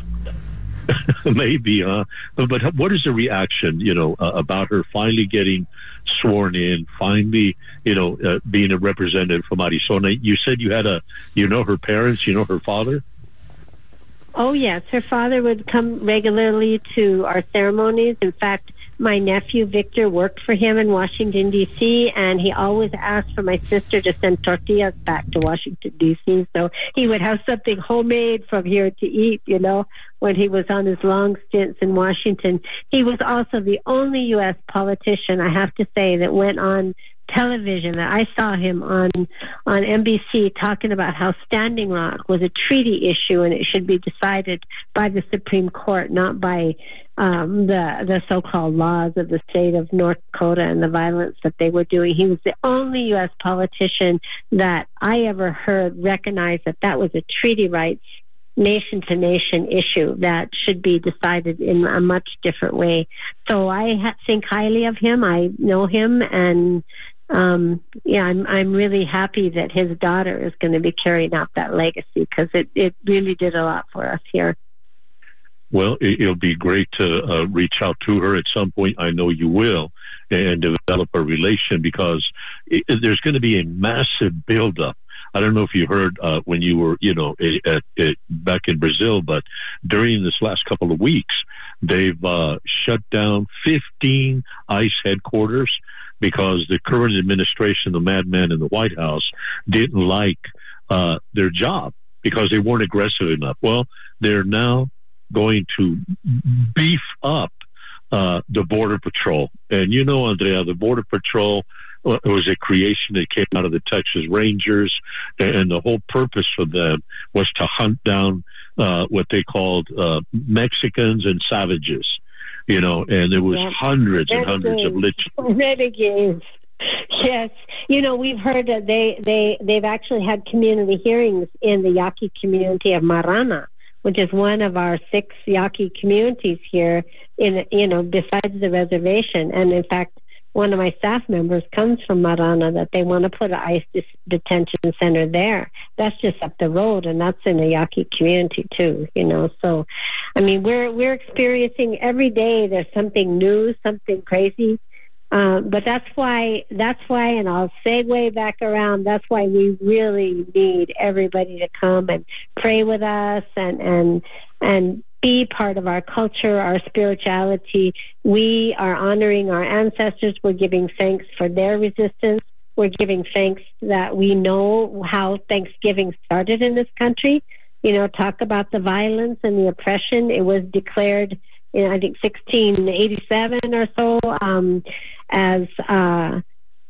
Maybe, huh? But, but what is the reaction, you know, uh, about her finally getting sworn in, finally, you know, uh, being a representative from Arizona? You said you had a, you know, her parents, you know, her father? Oh, yes. Her father would come regularly to our ceremonies. In fact, my nephew, Victor, worked for him in Washington, D C, and he always asked for my sister to send tortillas back to Washington, D C, so he would have something homemade from here to eat, you know, when he was on his long stints in Washington. He was also the only U S politician, I have to say, that went on television that I saw him on on N B C talking about how Standing Rock was a treaty issue and it should be decided by the Supreme Court, not by um, the the so-called laws of the state of North Dakota and the violence that they were doing. He was the only U S politician that I ever heard recognize that that was a treaty rights nation-to-nation issue that should be decided in a much different way. So I ha- think highly of him. I know him, and um, yeah, I'm I'm really happy that his daughter is going to be carrying out that legacy, because it, it really did a lot for us here. Well, it, it'll be great to uh, reach out to her at some point. I know you will, and develop a relation, because it, there's going to be a massive buildup. I don't know if you heard uh, when you were, you know, at, at, back in Brazil, but during this last couple of weeks, they've uh, shut down fifteen ICE headquarters because the current administration, the madman in the White House, didn't like uh, their job because they weren't aggressive enough. Well, they're now going to beef up uh, the Border Patrol. And you know, Andrea, the Border Patrol, it was a creation that came out of the Texas Rangers, and the whole purpose for them was to hunt down uh, what they called uh, Mexicans and savages, you know, and there was yeah. hundreds and hundreds of lit- renegades. Yes, you know, we've heard that they they they've actually had community hearings in the Yaqui community of Marana, which is one of our six Yaqui communities here in, you know, besides the reservation. And in fact, one of my staff members comes from Marana, that they want to put an ICE dis- detention center there. That's just up the road, and that's in the Yaqui community too, you know. So, I mean, we're we're experiencing every day there's something new, something crazy. Um, but that's why, that's why, and I'll segue back around, that's why we really need everybody to come and pray with us and, and, and be part of our culture, our spirituality. We are honoring our ancestors. We're giving thanks for their resistance. We're giving thanks that we know how Thanksgiving started in this country. You know, talk about the violence and the oppression. It was declared in, I think, sixteen eighty-seven or so, um, as uh,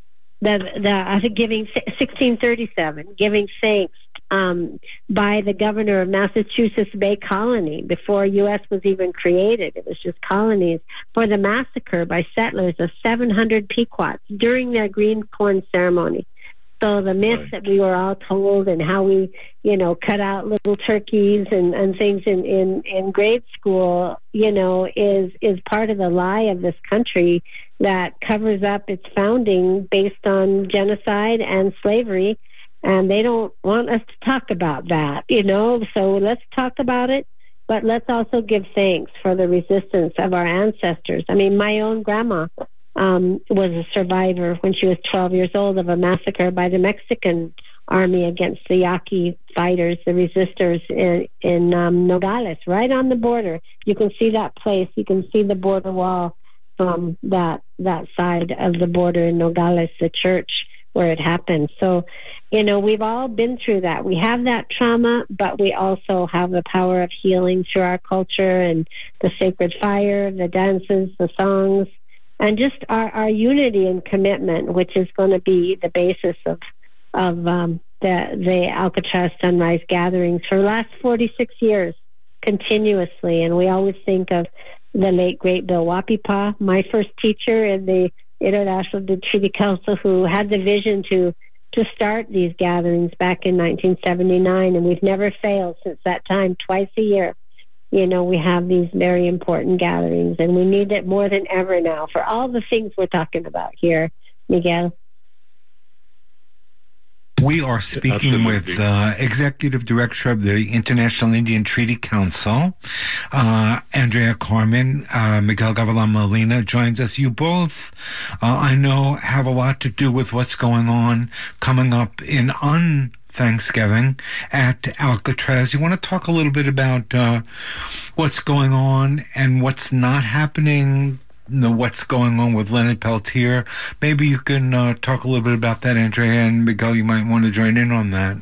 the the I think giving sixteen thirty-seven, giving thanks um, by the governor of Massachusetts Bay Colony before U S was even created. It was just colonies, for the massacre by settlers of seven hundred Pequots during their green corn ceremony. So the myth right. that we were all told, and how we, you know, cut out little turkeys and, and things in, in, in grade school, you know, is is part of the lie of this country that covers up its founding based on genocide and slavery. And they don't want us to talk about that, you know. So let's talk about it, but let's also give thanks for the resistance of our ancestors. I mean, my own grandma Um, was a survivor when she was twelve years old of a massacre by the Mexican army against the Yaqui fighters, the resistors in, in um, Nogales, right on the border. You can see that place. You can see the border wall from that that side of the border in Nogales, the church where it happened. So, you know, we've all been through that. We have that trauma, but we also have the power of healing through our culture and the sacred fire, the dances, the songs, and just our, our unity and commitment, which is going to be the basis of of um, the the Alcatraz Sunrise gatherings for the last forty-six years, continuously. And we always think of the late, great Bill Wapipa, my first teacher in the International Treaty Council, who had the vision to to start these gatherings back in nineteen seventy-nine, and we've never failed since that time, twice a year. You know, we have these very important gatherings, and we need it more than ever now for all the things we're talking about here, Miguel. We are speaking with uh, Executive Director of the International Indian Treaty Council, uh, Andrea Carmen. uh, Miguel Gavilan Molina joins us. You both, uh, I know, have a lot to do with what's going on coming up in on Thanksgiving at Alcatraz. You want to talk a little bit about uh, what's going on and what's not happening, you know, what's going on with Leonard Peltier? Maybe you can uh, talk a little bit about that, Andrea, and Miguel, you might want to join in on that.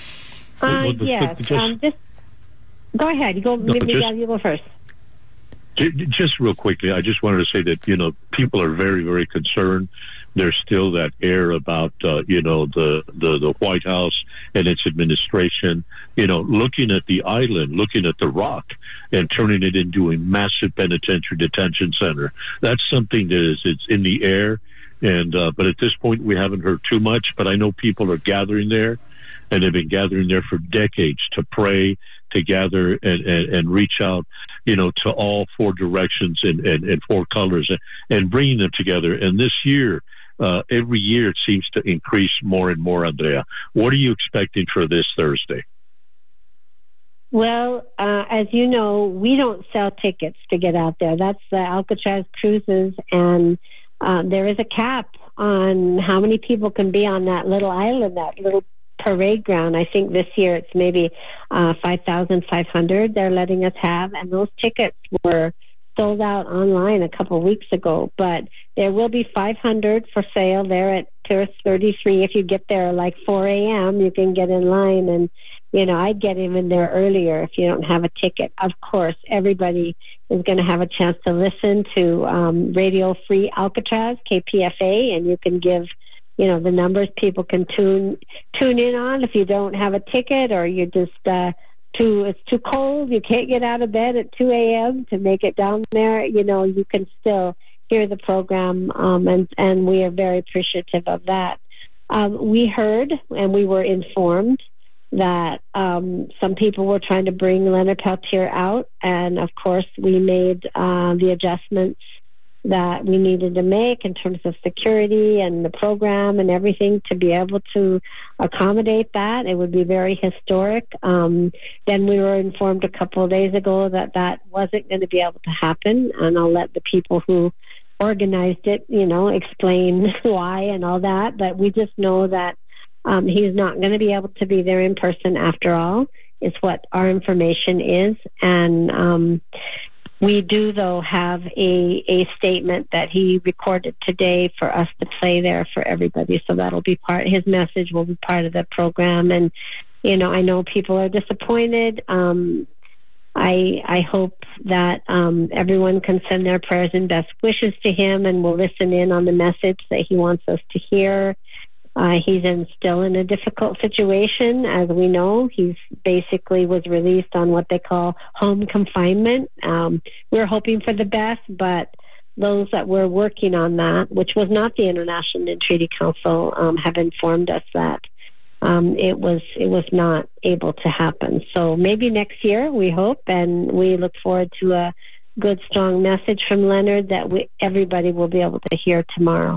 Uh, yes. Just, um, just go ahead. You go, no, Miguel, just, you go first. Just real quickly, I just wanted to say that, you know, people are very, very concerned. There's still that air about, uh, you know, the, the, the White House and its administration, you know, looking at the island, looking at the rock and turning it into a massive penitentiary detention center. That's something that is, it's in the air. And, uh, but at this point, we haven't heard too much, but I know people are gathering there, and they've been gathering there for decades to pray, to gather and, and, and reach out, you know, to all four directions and, and, and four colors and, and bringing them together. And this year, uh, every year it seems to increase more and more, Andrea. What are you expecting for this Thursday? Well, uh, as you know, we don't sell tickets to get out there. That's the Alcatraz Cruises, and uh, there is a cap on how many people can be on that little island, that little parade ground. I think this year it's maybe uh, five thousand five hundred they're letting us have, and those tickets were sold out online a couple of weeks ago, but there will be five hundred for sale there at Pier thirty-three. If you get there like four a.m., you can get in line, and you know, I'd get in there earlier if you don't have a ticket. Of course, everybody is going to have a chance to listen to um, Radio Free Alcatraz, K P F A, and you can give, you know, the numbers people can tune tune in on if you don't have a ticket, or you're just uh, too it's too cold, you can't get out of bed at two a.m. to make it down there. You know, you can still hear the program, um, and and we are very appreciative of that. Um, we heard and we were informed that um, some people were trying to bring Leonard Peltier out, and of course we made uh, the adjustments that we needed to make in terms of security and the program and everything to be able to accommodate that. It would be very historic. Um, then we were informed a couple of days ago that that wasn't going to be able to happen, and I'll let the people who organized it, you know, explain why and all that. But we just know that um, he's not going to be able to be there in person after all, is what our information is. And um, we do, though, have a, a statement that he recorded today for us to play there for everybody. So that'll be part, his message will be part of the program. And, you know, I know people are disappointed. Um, I I hope that um, everyone can send their prayers and best wishes to him, and will listen in on the message that he wants us to hear. Uh, he's in, still in a difficult situation, as we know. He's basically was released on what they call home confinement. Um, we're hoping for the best, but those that were working on that, which was not the International Treaty Council, um, have informed us that um, it was it was not able to happen. So maybe next year, we hope, and we look forward to a good, strong message from Leonard that we, everybody will be able to hear tomorrow.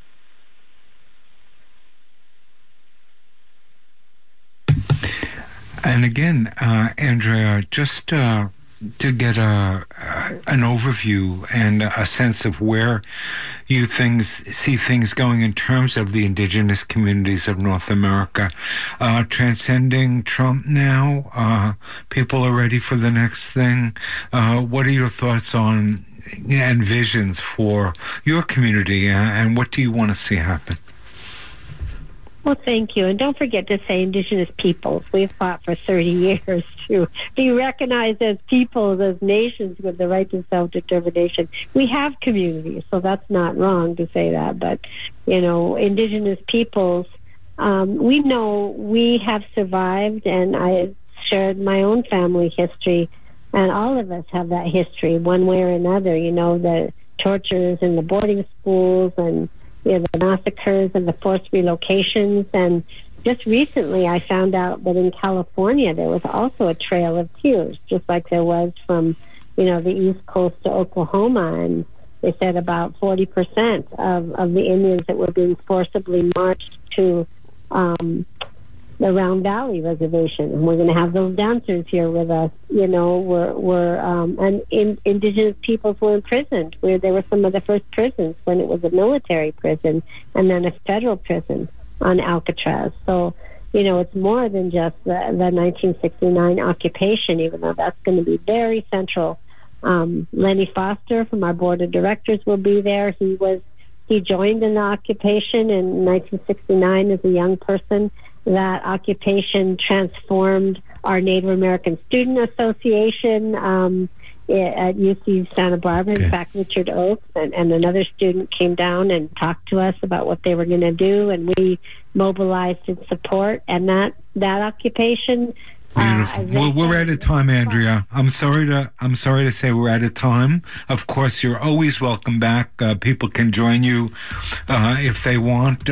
And again, uh, Andrea, just uh, to get a uh, an overview and a sense of where you things see things going in terms of the indigenous communities of North America, uh, transcending Trump now. Uh, people are ready for the next thing. Uh, what are your thoughts on you know, and visions for your community, uh, and what do you want to see happen? Well, thank you. And don't forget to say Indigenous peoples. We've fought for thirty years to be recognized as peoples, as nations with the right to self-determination. We have communities, so that's not wrong to say that. But, you know, Indigenous peoples, um, we know we have survived, and I shared my own family history, and all of us have that history one way or another. You know, the tortures in the boarding schools, and you know, the massacres and the forced relocations. And just recently I found out that in California there was also a trail of tears, just like there was from, you know, the East Coast to Oklahoma. And they said about forty percent of, of the Indians that were being forcibly marched to um, the Round Valley Reservation. And we're going to have those dancers here with us. You know, were, were um, and in, Indigenous peoples were imprisoned, where they were some of the first prisons when it was a military prison and then a federal prison on Alcatraz. So, you know, it's more than just the, the nineteen sixty-nine occupation, even though that's going to be very central. Um, Lenny Foster from our board of directors will be there. He was he joined in the occupation in nineteen sixty-nine as a young person. That occupation transformed our Native American Student Association. Um, at U C Santa Barbara. Okay. In fact, Richard Oakes and, and another student came down and talked to us about what they were going to do, and we mobilized in support. And that that occupation. Beautiful. Uh, Well, we're out of time, Andrea. I'm sorry to I'm sorry to say we're out of time. Of course, you're always welcome back. Uh, people can join you uh, if they want.